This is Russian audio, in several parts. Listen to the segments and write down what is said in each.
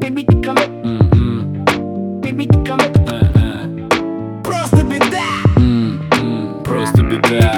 Просто беда. Просто беда.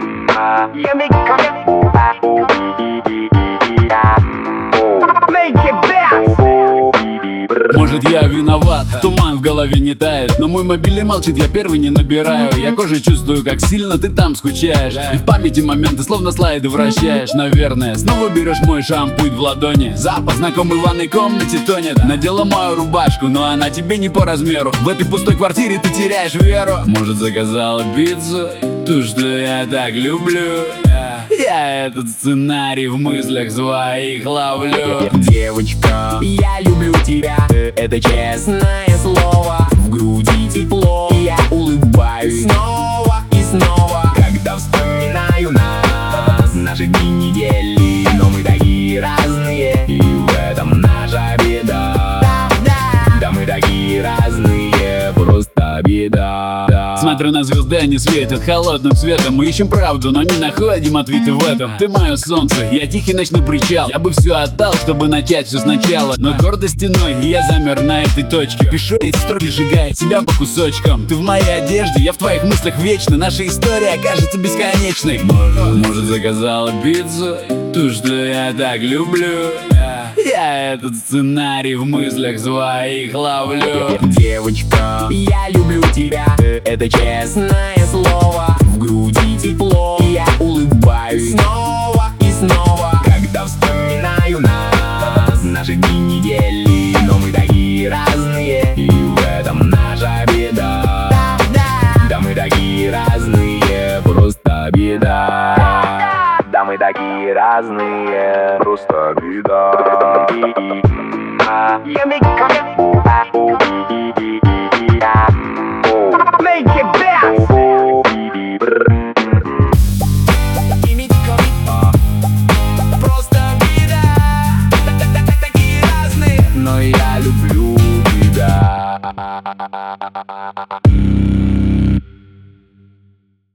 Может, я виноват, туман в голове не тает, но мой мобильный молчит, я первый не набираю. Я кожей чувствую, как сильно ты там скучаешь, и в памяти моменты словно слайды вращаешь. Наверное, снова берешь мой шампунь в ладони. Запах знакомый в ванной комнате тонет. Надела мою рубашку, но она тебе не по размеру. В этой пустой квартире ты теряешь веру. Может, заказала пиццу, ту, что я так люблю. Я этот сценарий в мыслях своих ловлю. Девочка, я люблю тебя, это честное слово. В груди тепло, я улыбаюсь снова и снова, когда вспоминаю нас. Наши дни недели, но мы такие разные, и в этом наша беда. Да мы такие разные, просто беда. Смотрю на звезды, они светят холодным светом. Мы ищем правду, но не находим ответы в этом. Ты мое солнце, я тихий ночной причал. Я бы все отдал, чтобы начать все сначала. Но гордо стеной, и я замер на этой точке. Пишу эти строки, сжигая себя по кусочкам. Ты в моей одежде, я в твоих мыслях вечно. Наша история окажется бесконечной. Может, заказала пиццу, ту, что я так люблю. Я этот сценарий в мыслях своих ловлю. Девочка, я люблю тебя, это честное слово. В груди тепло, я улыбаюсь снова и снова, когда вспоминаю нас. Наши дни недели, но мы такие разные, и в этом наша беда. Да мы такие разные, просто беда. Да мы такие разные, просто беда. Просто беда. Такие разные, но я люблю тебя.